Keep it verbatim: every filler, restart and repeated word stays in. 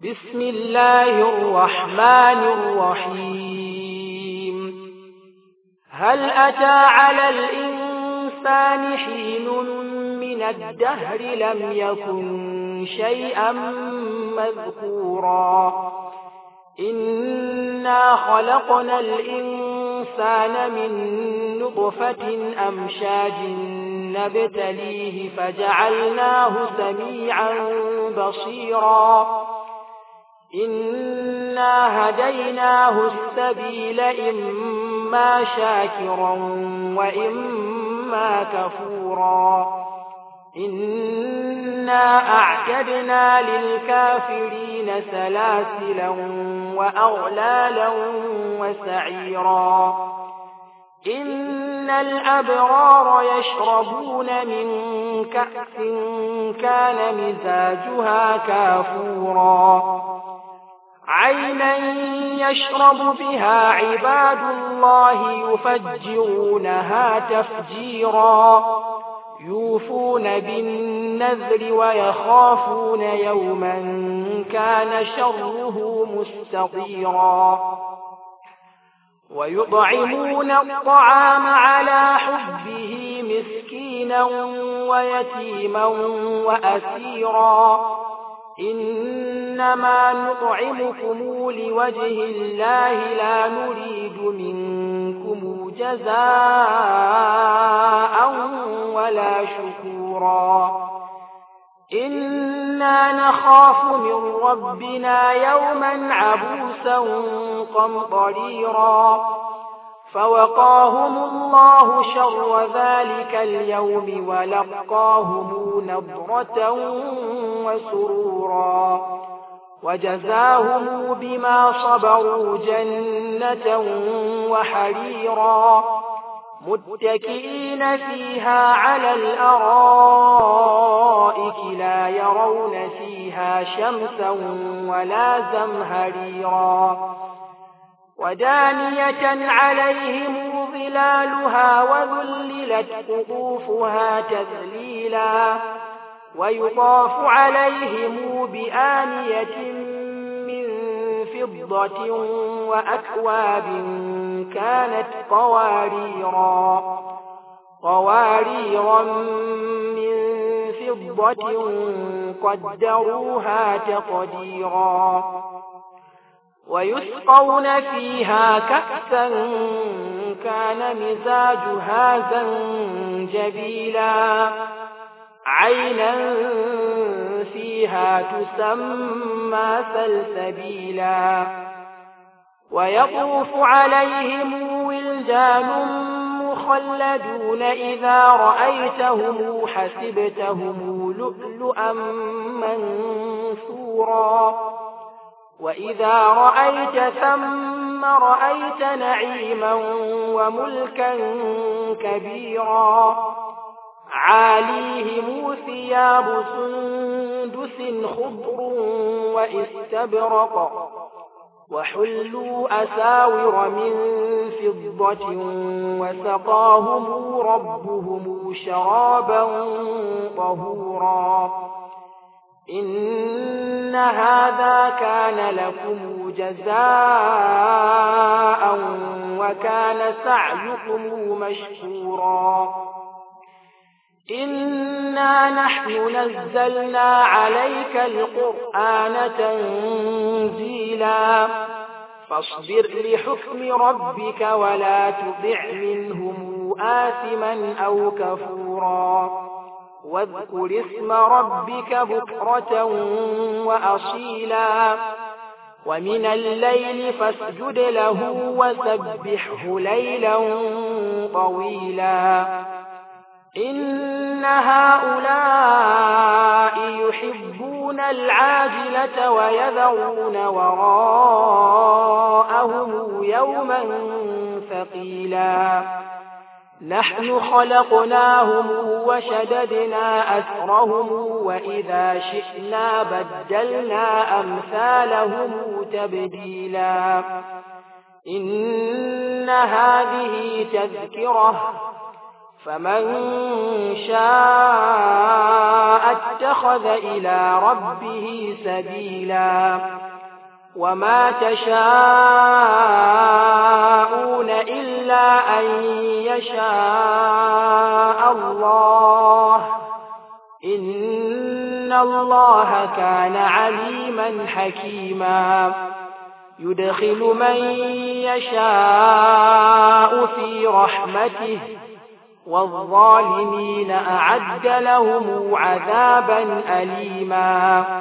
بسم الله الرحمن الرحيم هل أتى على الإنسان حين من الدهر لم يكن شيئا مذكورا إنا خلقنا الإنسان من نطفة أمشاج نبتليه فجعلناه سميعا بصيرا إنا هديناه السبيل إما شاكرا وإما كفورا إنا أعتدنا للكافرين سلاسلا وأغلالا وسعيرا إن الأبرار يشربون من كأس كان مزاجها كافورا عينا يشرب بها عباد الله يفجرونها تفجيرا يوفون بالنذر ويخافون يوما كان شره مستطيرا ويطعمون الطعام على حبه مسكينا ويتيما وأسيرا إنما نطعمكم لوجه الله لا نريد منكم جزاء ولا شكورا إنا نخاف من ربنا يوما عبوسا قمطريرا فوقاهم الله شر ذلك اليوم ولقاهم نضرة وسرورا وجزاهم بما صبروا جنة وحريرا متكئين فيها على الأرائك لا يرون فيها شمسا ولا زمهريرا ودانية عليهم ظلالها وذللت قطوفها تذليلا ويطاف عليهم بآنية من فضة وأكواب كانت قواريرا قواريرا من فضة قدروها تقديرا ويسقون فيها كأسا كان مزاجها زنجبيلا عينا فيها تسمى سلسبيلا ويطوف عليهم ولدان مخلدون إذا رأيتهم حسبتهم لؤلؤا منثورا وإذا رأيت ثم رأيت نعيما وملكا كبيرا عاليهم ثياب سندس خضر واستبرق وحلوا أساور من فضة وسقاهم ربهم شرابا طهورا إن هذا كان لكم جزاء وكان سعيكم مشكورا إنا نحن نزلنا عليك القرآن تنزيلا فاصبر لحكم ربك ولا تطع منهم آثما أو كفورا واذكر اسم ربك بكرة وأصيلا ومن الليل فاسجد له وسبحه ليلا طويلا إن هؤلاء يحبون العاجلة ويذرون وراءهم يوما ثقيلا نحن خلقناهم وشددنا أسرهم وإذا شئنا بدلنا أمثالهم تبديلا إن هذه تذكرة فمن شاء اتخذ إلى ربه سبيلا وما تشاءون إلا أن يشاء الله إن الله كان عليما حكيما يدخل من يشاء في رحمته والظالمين أعد لهم عذابا أليما